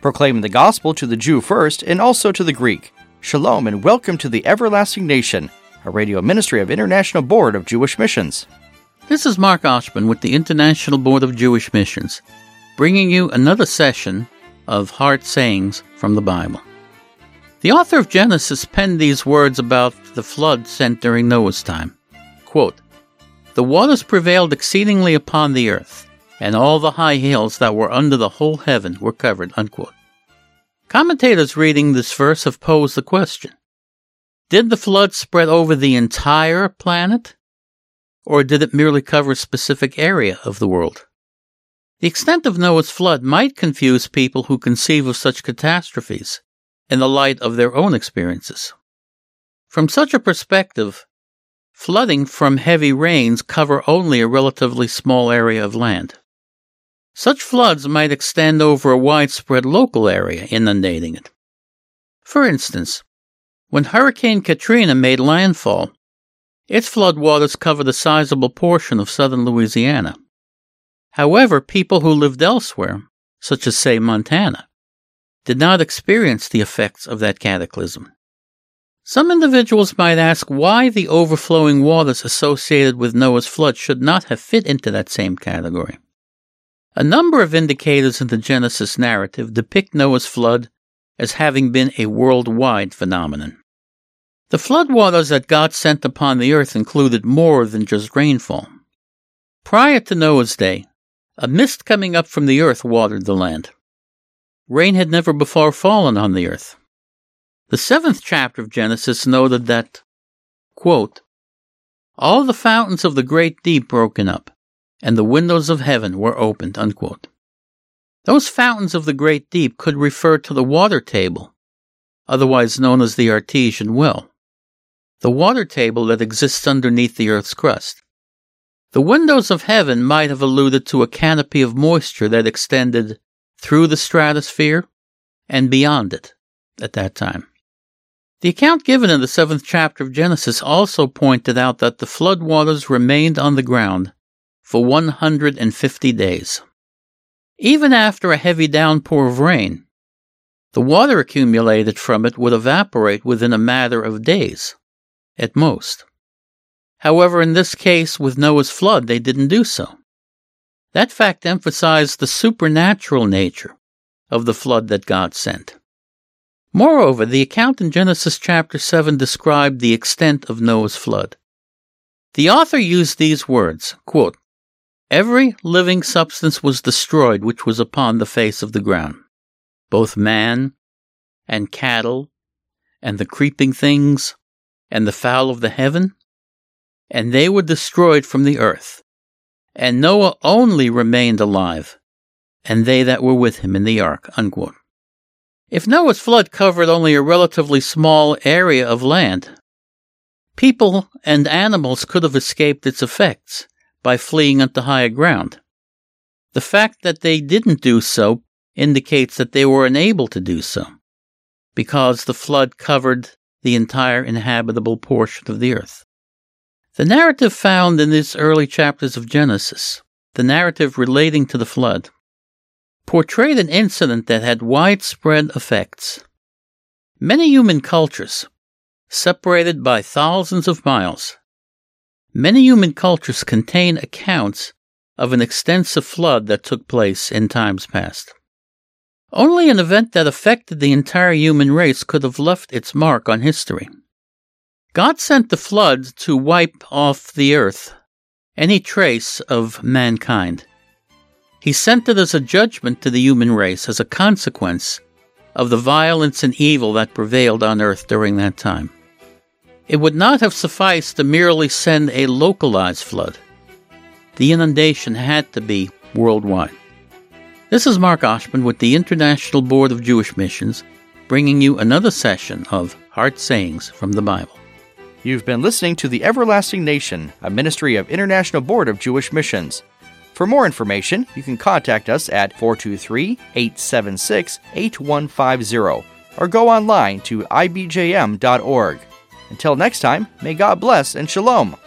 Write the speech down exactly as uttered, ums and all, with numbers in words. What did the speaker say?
proclaiming the gospel to the Jew first and also to the Greek. Shalom and welcome to the Everlasting Nation, a radio ministry of International Board of Jewish Missions. This is Mark Oshman with the International Board of Jewish Missions, bringing you another session of Heart Sayings from the Bible. The author of Genesis penned these words about the flood sent during Noah's time. Quote, "The waters prevailed exceedingly upon the earth, and all the high hills that were under the whole heaven were covered." Unquote. Commentators reading this verse have posed the question, did the flood spread over the entire planet, or did it merely cover a specific area of the world? The extent of Noah's flood might confuse people who conceive of such catastrophes in the light of their own experiences. From such a perspective, flooding from heavy rains cover only a relatively small area of land. Such floods might extend over a widespread local area, inundating it. For instance, when Hurricane Katrina made landfall, its floodwaters covered a sizable portion of southern Louisiana. However, people who lived elsewhere, such as, say, Montana, did not experience the effects of that cataclysm. Some individuals might ask why the overflowing waters associated with Noah's flood should not have fit into that same category. A number of indicators in the Genesis narrative depict Noah's flood as having been a worldwide phenomenon. The floodwaters that God sent upon the earth included more than just rainfall. Prior to Noah's day, a mist coming up from the earth watered the land. Rain had never before fallen on the earth. The seventh chapter of Genesis noted that, quote, "All the fountains of the great deep broken up, and the windows of heaven were opened." Unquote. Those fountains of the great deep could refer to the water table, otherwise known as the artesian well, the water table that exists underneath the earth's crust. The windows of heaven might have alluded to a canopy of moisture that extended through the stratosphere and beyond it at that time. The account given in the seventh chapter of Genesis also pointed out that the floodwaters remained on the ground for one hundred fifty days. Even after a heavy downpour of rain, the water accumulated from it would evaporate within a matter of days, at most. However, in this case, with Noah's flood, they didn't do so. That fact emphasized the supernatural nature of the flood that God sent. Moreover, the account in Genesis chapter seven described the extent of Noah's flood. The author used these words, quote, "Every living substance was destroyed which was upon the face of the ground, both man and cattle, and the creeping things, and the fowl of the heaven, and they were destroyed from the earth. And Noah only remained alive, and they that were with him in the ark." Unquote. If Noah's flood covered only a relatively small area of land, people and animals could have escaped its effects by fleeing onto higher ground. The fact that they didn't do so indicates that they were unable to do so, because the flood covered the entire inhabitable portion of the earth. The narrative found in these early chapters of Genesis, the narrative relating to the flood, portrayed an incident that had widespread effects. Many human cultures, separated by thousands of miles, many human cultures contain accounts of an extensive flood that took place in times past. Only an event that affected the entire human race could have left its mark on history. God sent the flood to wipe off the earth any trace of mankind. He sent it as a judgment to the human race as a consequence of the violence and evil that prevailed on earth during that time. It would not have sufficed to merely send a localized flood. The inundation had to be worldwide. This is Mark Oshman with the International Board of Jewish Missions, bringing you another session of Heart Sayings from the Bible. You've been listening to The Everlasting Nation, a ministry of International Board of Jewish Missions. For more information, you can contact us at four two three, eight seven six, eight one five zero or go online to I B J M dot org. Until next time, may God bless and shalom.